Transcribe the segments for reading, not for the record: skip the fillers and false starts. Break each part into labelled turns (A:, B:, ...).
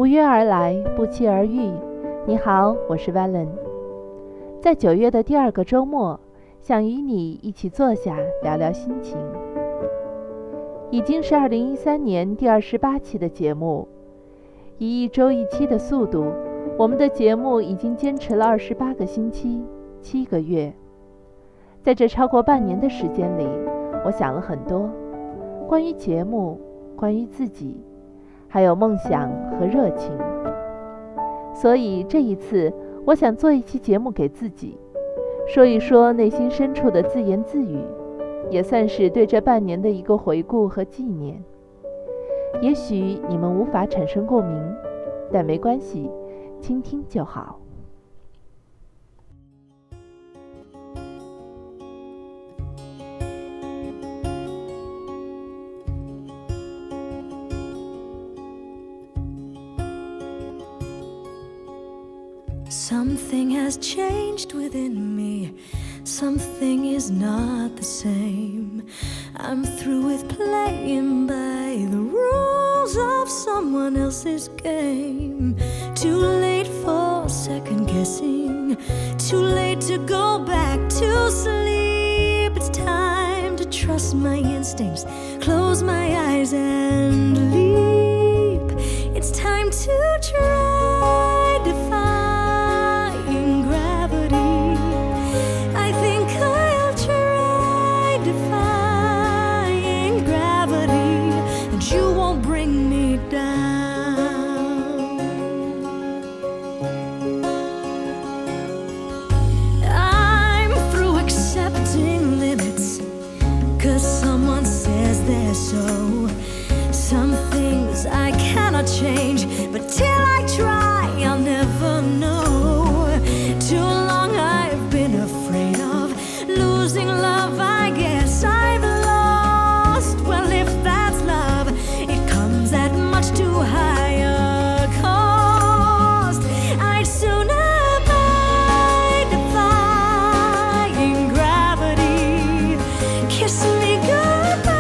A: 不约而来，不期而遇。你好，我是 Valen。在9月的第2个周末，想与你一起坐下聊聊心情。已经是2013年第28期的节目，以1周1期的速度，我们的节目已经坚持了28个星期，7个月。在这超过半年的时间里，我想了很多，关于节目，关于自己，还有梦想和热情。所以这一次，我想做一期节目给自己，说一说内心深处的自言自语，也算是对这半年的一个回顾和纪念。也许你们无法产生共鸣，但没关系，倾听就好。
B: Something has changed within me. Something is not the same. I'm through with playing by the rules of someone else's game. Too late for second guessing. Too late to go back to sleep. It's time to trust my instincts. Close my eyes and leap. It's time to try to find some things I cannot change, but till I try, I'll never know. Too long I've been afraid of losing love. I guess I've lost. Well, if that's love, it comes at much too high a cost. I'd sooner die defying gravity. Kiss me goodbye.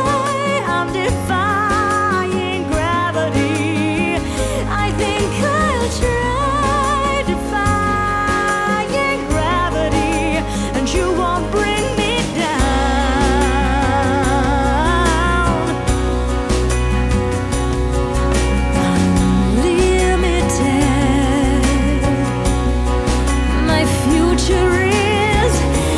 B: Defying gravity. I think I'll try defying gravity, and you won't bring me down. Unlimited. My future is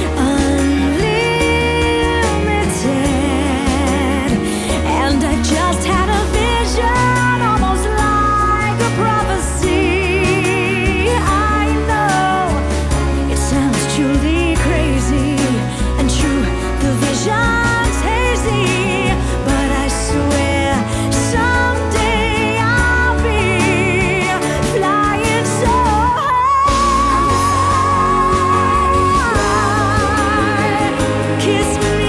B: unlimited. And I just had a vision, almost like a prophecy. I know it sounds truly crazy, and true, the vision's hazy, but I swear someday I'll be flying so high. Kiss me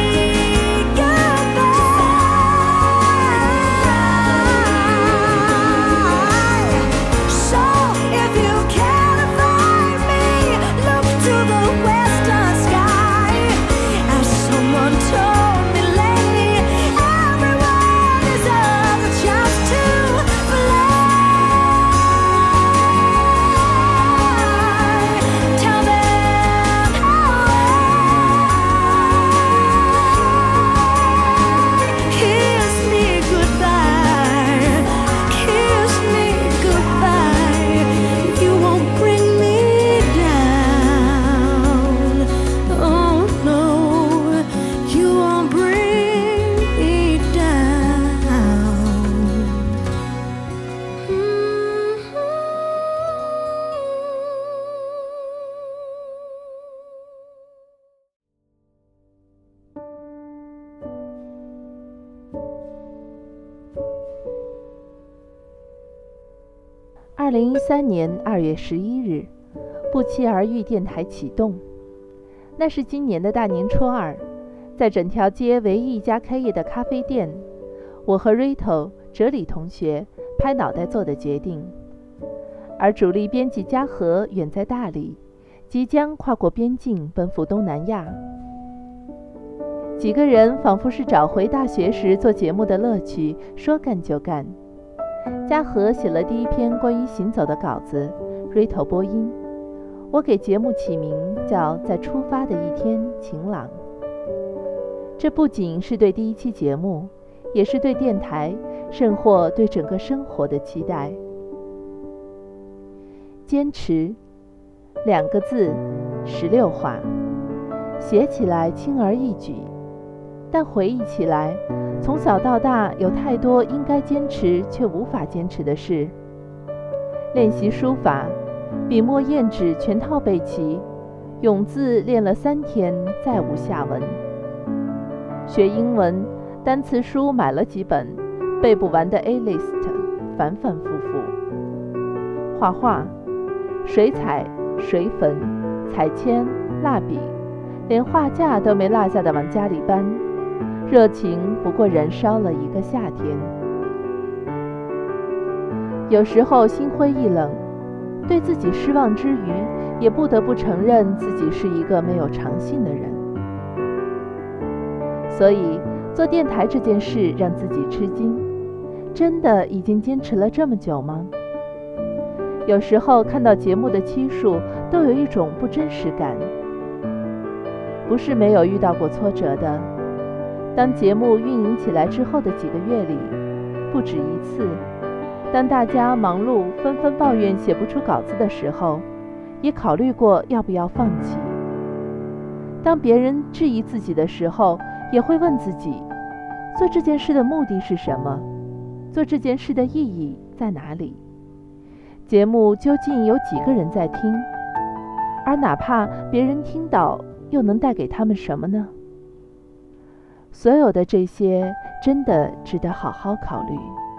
A: 2013年2月11日，不期而遇电台启动。那是今年的大年初2，在整条街唯一一家开业的咖啡店，我和 Rito 哲理同学拍脑袋做的决定。而主力编辑嘉禾远在大理，即将跨过边境奔赴东南亚。几个人仿佛是找回大学时做节目的乐趣，说干就干。 嘉禾写了第一篇关于行走的稿子 ，Rito 播音。我给节目起名叫《在出发的一天晴朗》。这不仅是对第一期节目，也是对电台，甚或对整个生活的期待。坚持2个字，16画，写起来轻而易举，但回忆起来，从小到大有太多应该坚持却无法坚持的事。练习书法，笔墨砚纸全套备齐，永字练了3天，再无下文。学英文，单词书买了几本，背不完的 A-list 反反复复。画画，水彩、水粉、彩铅、蜡笔，连画架都没落下的往家里搬，热情不过燃烧了1个夏天。有时候心灰意冷，对自己失望之余，也不得不承认自己是一个没有长性的人。所以做电台这件事让自己吃惊，真的已经坚持了这么久吗？有时候看到节目的期数，都有一种不真实感。不是没有遇到过挫折的，当节目运营起来之后的几个月里，不止一次，当大家忙碌纷纷抱怨写不出稿子的时候，也考虑过要不要放弃。当别人质疑自己的时候，也会问自己，做这件事的目的是什么？做这件事的意义在哪里？节目究竟有几个人在听？而哪怕别人听到，又能带给他们什么呢？所有的这些真的值得好好考虑。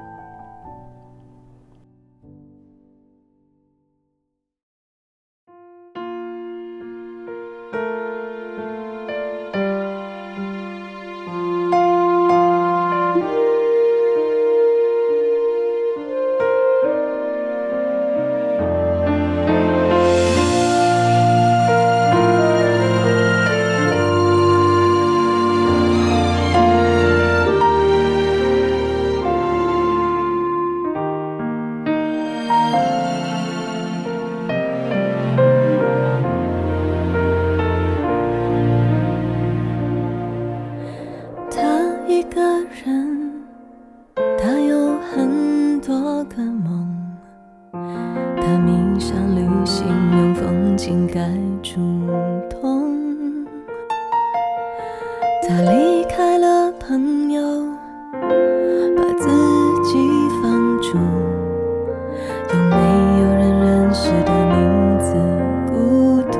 B: 他离开了朋友，把自己放逐，有没有人认识的名字孤独。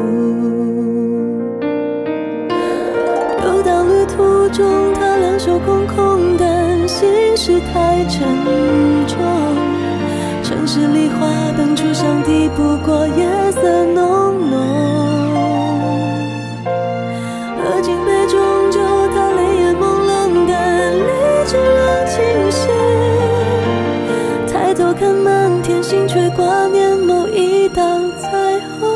B: 游荡旅途中，他两手空空，但心事太沉重。城市里花灯初上，抵不过夜色浓浓。喝尽杯中酒，他泪眼朦胧，但理智仍清醒。抬头看满天星，却挂念某一道彩虹。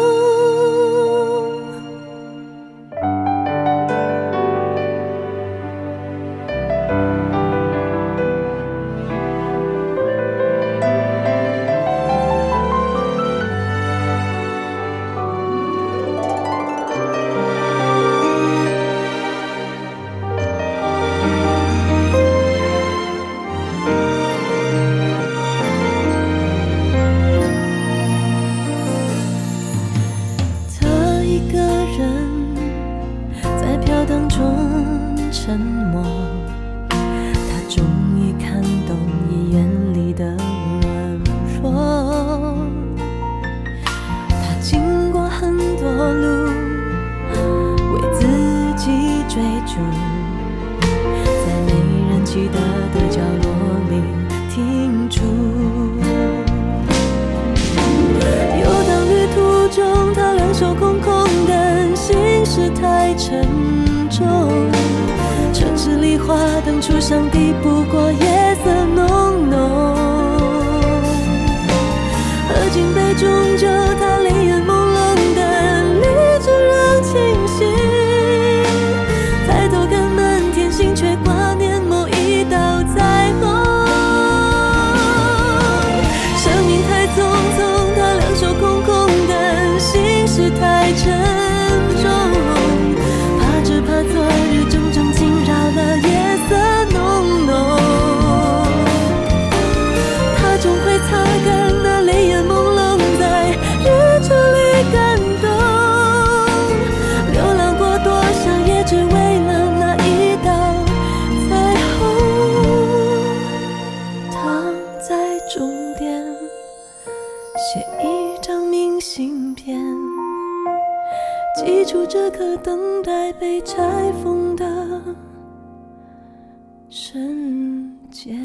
B: 沉默，他终于看懂你眼里的软弱。他经过很多路，为自己追逐，在没人记得的角落里停住。游荡旅途中，他两手空空，但心事太沉重。城市里花灯初上，抵不过夜色浓浓。喝尽杯中酒，他泪眼朦胧，但理智仍清醒。抬头看满天星，却挂念某一道彩虹。 等待被拆封的瞬间。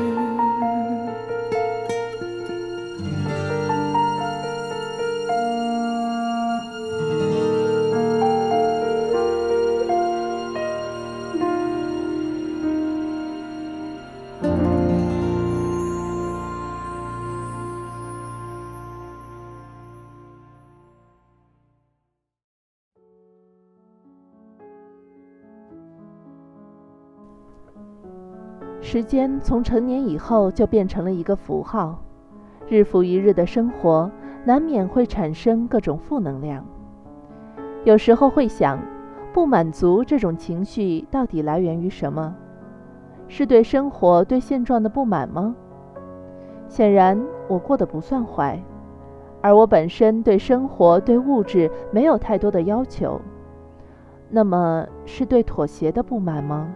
A: 时间从成年以后就变成了一个符号，日复一日的生活难免会产生各种负能量。有时候会想，不满足这种情绪到底来源于什么？是对生活、对现状的不满吗？显然我过得不算坏，而我本身对生活、对物质没有太多的要求，那么是对妥协的不满吗？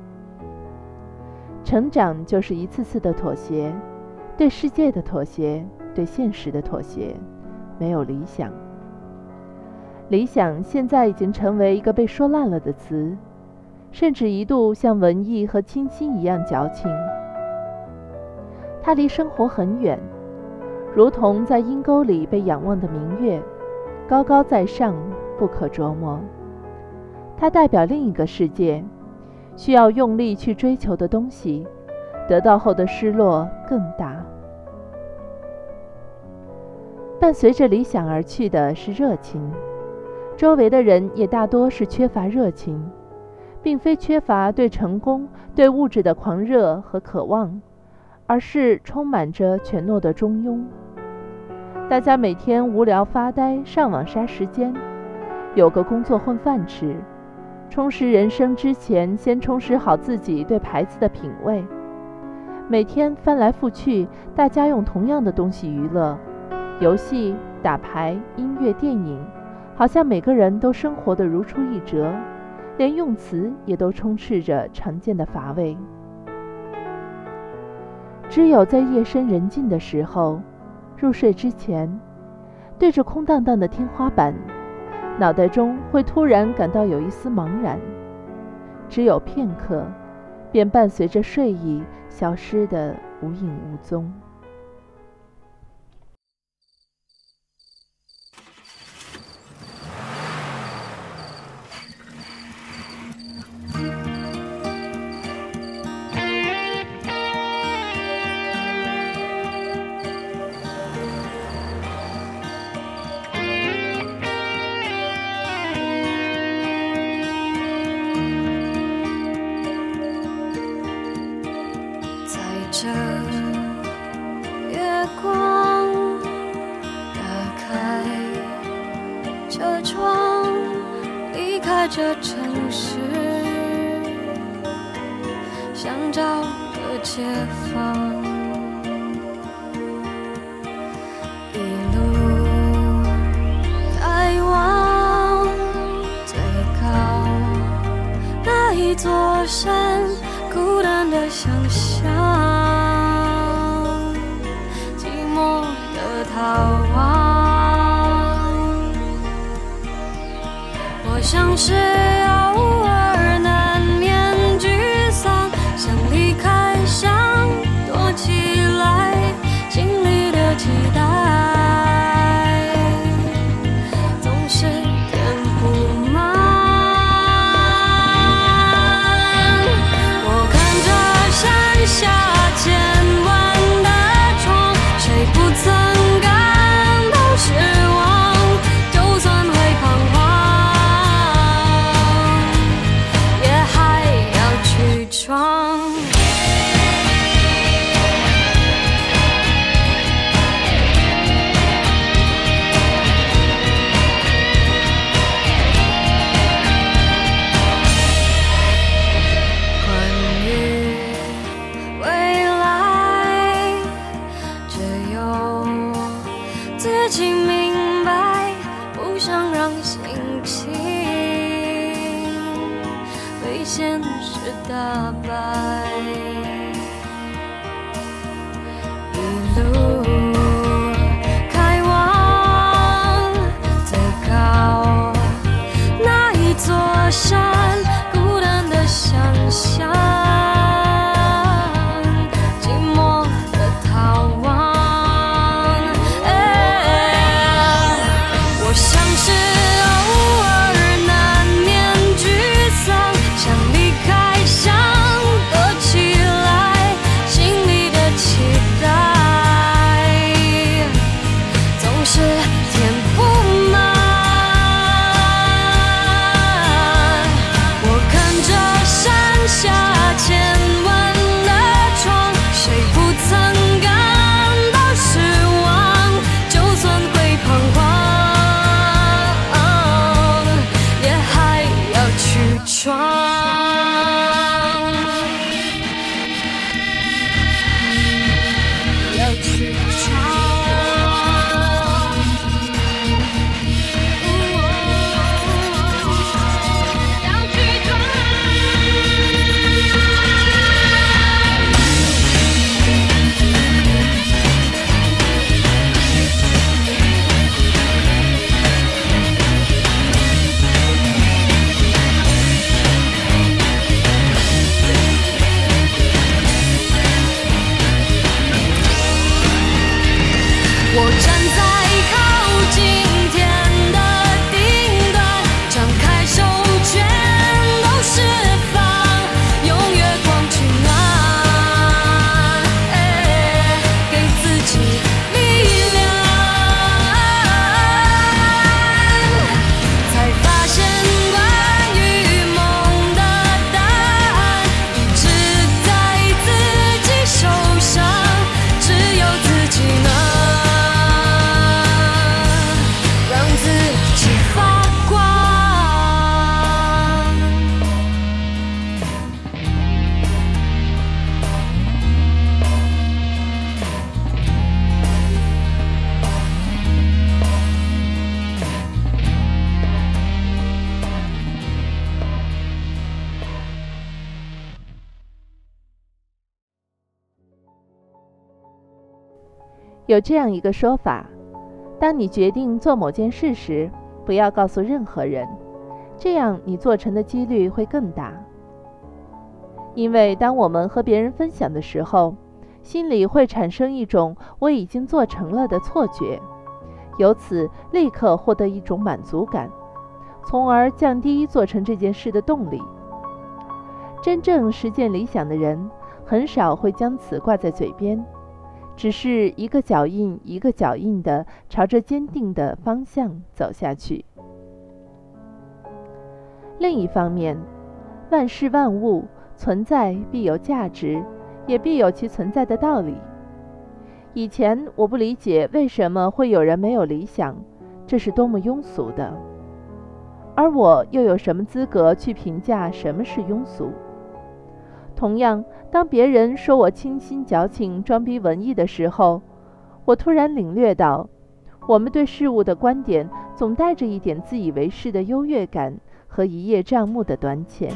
A: 成长就是一次次的妥协，对世界的妥协，对现实的妥协，没有理想。理想现在已经成为一个被说烂了的词，甚至一度像文艺和清新一样矫情。它离生活很远，如同在阴沟里被仰望的明月，高高在上，不可捉摸。它代表另一个世界，需要用力去追求的东西，得到后的失落更大。伴随着理想而去的是热情，周围的人也大多是缺乏热情，并非缺乏对成功、对物质的狂热和渴望，而是充满着全诺的中庸。大家每天无聊发呆，上网杀时间，有个工作混饭吃。充实人生之前，先充实好自己对牌子的品味。每天翻来覆去，大家用同样的东西娱乐，游戏、打牌、音乐、电影，好像每个人都生活得如出一辙，连用词也都充斥着常见的乏味。只有在夜深人静的时候，入睡之前，对着空荡荡的天花板，脑袋中会突然感到有一丝茫然，只有片刻，便伴随着睡意消失得无影无踪。
B: 这月光打开车窗，离开这城市，想找个解放。一路开往最高那一座山，孤单的想象，寂寞的逃亡。我像是偶尔难免沮丧，想离开，想躲起来，心里的期待总是填不满。下千万的窗，谁不曾感到失望？就算会彷徨，也还要去闯。自己明白，不想让心情被现实打败。一路开往最高那一座山，孤单的想象，寂寞的逃亡。我像是偶尔难免沮丧，想离开，想躲起来，心里的期待总是填不满。我看着山下千万的窗，谁不曾感到失望？就算会彷徨，也还要去闯。要去闯。我站在靠近天的顶端，张开手全都释放，用月光去暖，给自己力量。才发现关于梦的答案，一直在自己手上，只有自己能让自己发光。
A: 有这样一个说法，当你决定做某件事时，不要告诉任何人，这样你做成的几率会更大。因为当我们和别人分享的时候，心里会产生一种我已经做成了的错觉，由此立刻获得一种满足感，从而降低做成这件事的动力。真正实现理想的人，很少会将此挂在嘴边，只是一个脚印一个脚印地朝着坚定的方向走下去。另一方面，万事万物存在必有价值，也必有其存在的道理。以前我不理解为什么会有人没有理想，这是多么庸俗的，而我又有什么资格去评价什么是庸俗？同样，当别人说我清新矫情、装逼文艺的时候，我突然领略到，我们对事物的观点总带着一点自以为是的优越感和一叶障目的短浅。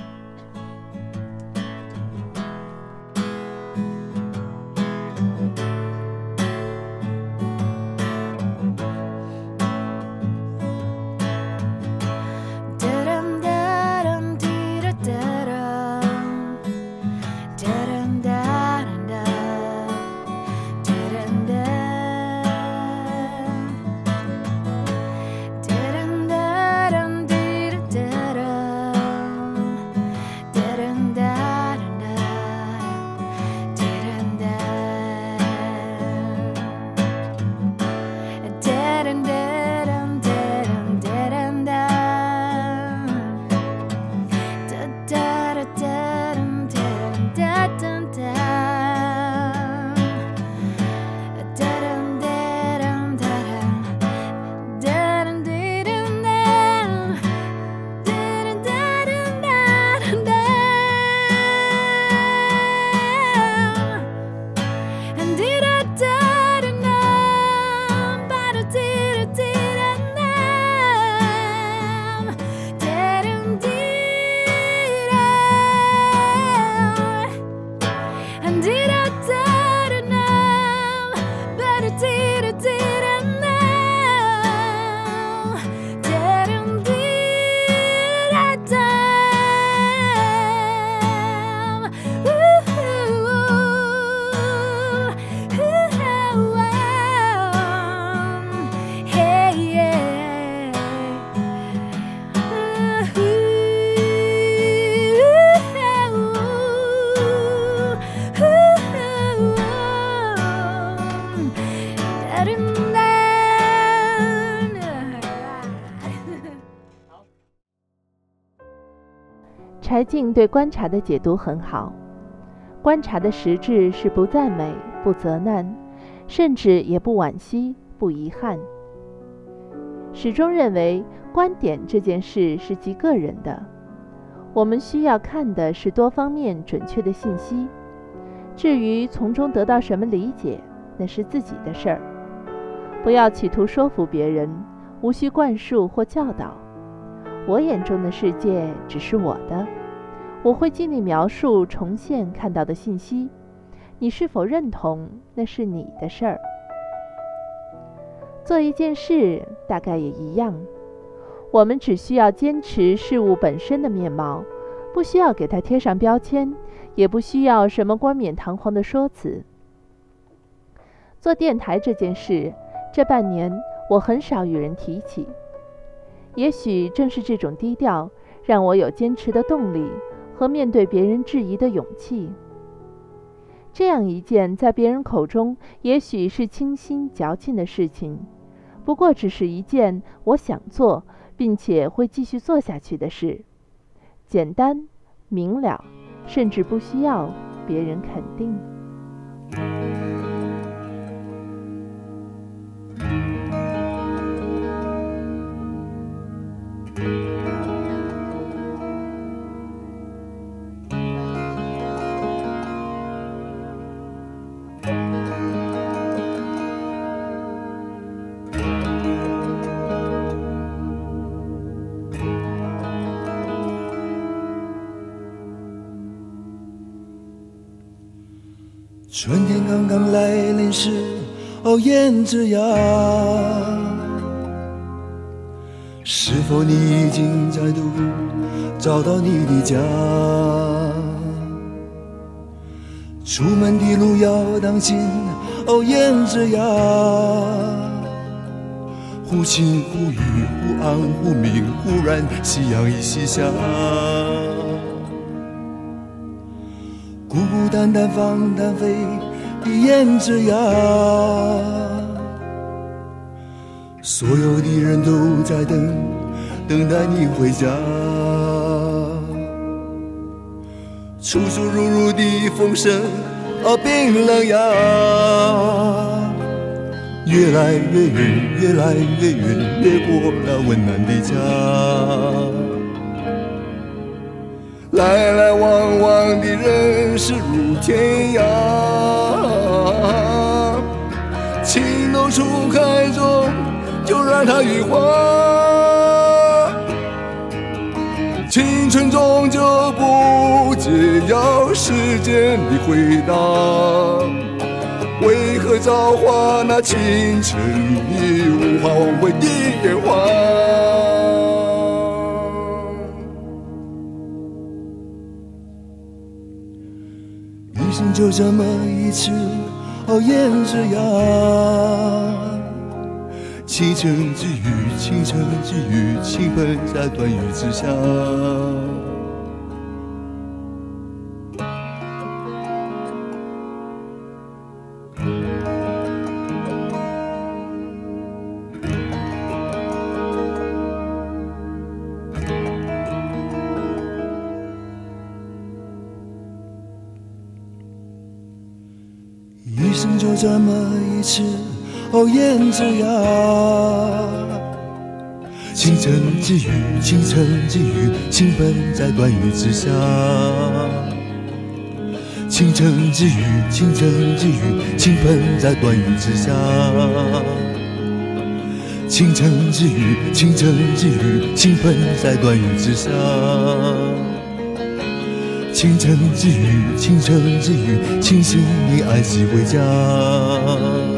A: 柴静对观察的解读很好，观察的实质是不赞美、不责难，甚至也不惋惜、不遗憾。始终认为观点这件事是极个人的，我们需要看的是多方面准确的信息，至于从中得到什么理解，那是自己的事儿。不要企图说服别人，无需灌输或教导。我眼中的世界只是我的，我会尽力描述、重现看到的信息，你是否认同，那是你的事儿。做一件事大概也一样，我们只需要坚持事物本身的面貌，不需要给它贴上标签，也不需要什么冠冕堂皇的说辞。做电台这件事，这半年我很少与人提起，也许正是这种低调，让我有坚持的动力和面对别人质疑的勇气。这样一件在别人口中也许是清新矫情的事情，不过只是一件我想做并且会继续做下去的事，简单明了，甚至不需要别人肯定。
C: 春天刚刚来临时，艳着呀，是否你已经再度找到你的家？出门的路要当心，艳着呀，忽晴忽雨，忽暗忽明，忽然夕阳已西下。孤孤单单放单飞的燕子呀，所有的人都在等待你回家。出出入入的风声冰冷呀，越来越远，越来越远，越过那温暖的家。来来往往的人是如天涯，情窦初开中就让它羽化，青春终究不解要时间的回答，为何造化那清晨的无法挽回的烟花。一生就这么一次燕子呀，倾城之雨，倾城之雨，倾盆在断语之下。一生就这么一次燕子呀，倾城之雨，倾城之雨，倾盆在断语之下。倾城之雨，倾城之雨，倾盆在断语之下。倾城之雨，倾城之雨，倾盆在断语之下。倾城之雨，倾城之雨，庆幸你安息回家。